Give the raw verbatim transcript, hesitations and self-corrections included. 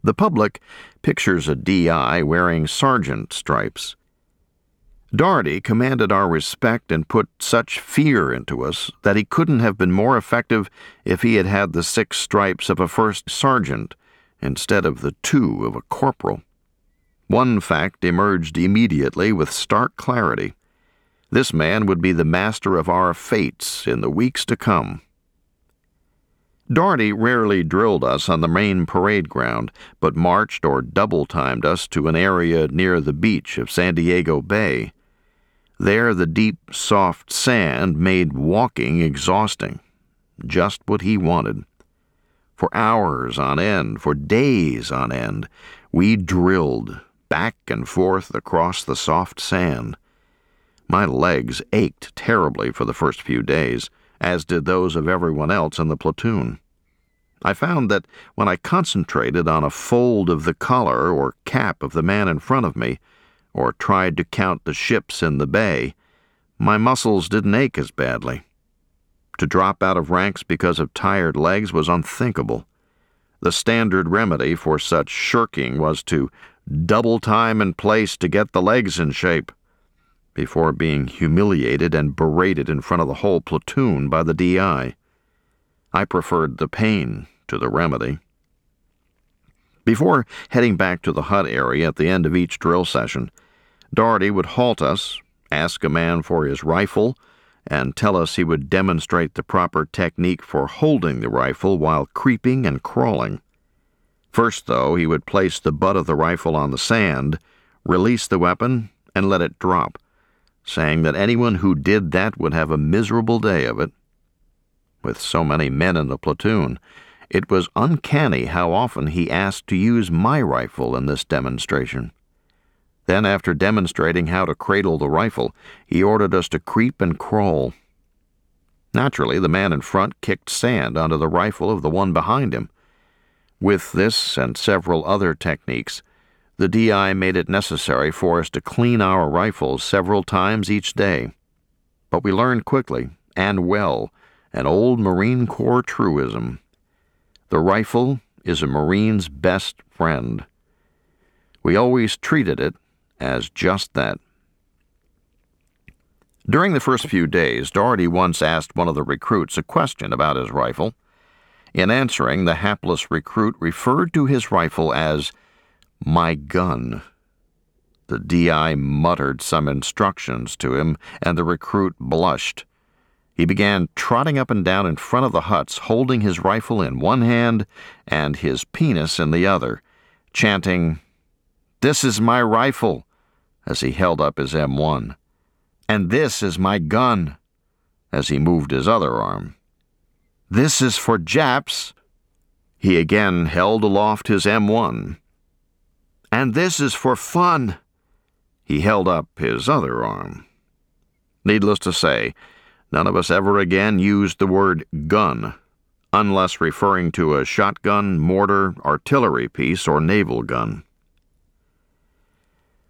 The public pictures a D I wearing sergeant stripes. Doherty commanded our respect and put such fear into us that he couldn't have been more effective if he had had the six stripes of a first sergeant instead of the two of a corporal. One fact emerged immediately with stark clarity. This man would be the master of our fates in the weeks to come. Doherty rarely drilled us on the main parade ground, but marched or double-timed us to an area near the beach of San Diego Bay. There the deep, soft sand made walking exhausting, just what he wanted. For hours on end, for days on end, we drilled back and forth across the soft sand. My legs ached terribly for the first few days, as did those of everyone else in the platoon. I found that when I concentrated on a fold of the collar or cap of the man in front of me, or tried to count the ships in the bay, my muscles didn't ache as badly. To drop out of ranks because of tired legs was unthinkable. The standard remedy for such shirking was to double time in place to get the legs in shape, before being humiliated and berated in front of the whole platoon by the D I. I preferred the pain to the remedy. Before heading back to the hut area at the end of each drill session, Doherty would halt us, ask a man for his rifle, and tell us he would demonstrate the proper technique for holding the rifle while creeping and crawling. First, though, he would place the butt of the rifle on the sand, release the weapon, and let it drop, saying that anyone who did that would have a miserable day of it. With so many men in the platoon, it was uncanny how often he asked to use my rifle in this demonstration. Then, after demonstrating how to cradle the rifle, he ordered us to creep and crawl. Naturally, the man in front kicked sand onto the rifle of the one behind him. With this and several other techniques, the D I made it necessary for us to clean our rifles several times each day. But we learned quickly, and well, an old Marine Corps truism. The rifle is a Marine's best friend. We always treated it as just that. During the first few days, Doherty once asked one of the recruits a question about his rifle. In answering, the hapless recruit referred to his rifle as "my gun." The D I muttered some instructions to him, and the recruit blushed. He began trotting up and down in front of the huts, holding his rifle in one hand and his penis in the other, chanting, "This is my rifle," as he held up his M one, "and this is my gun," as he moved his other arm. "This is for Japs." He again held aloft his M one. "And this is for fun." He held up his other arm. Needless to say, none of us ever again used the word gun, unless referring to a shotgun, mortar, artillery piece, or naval gun.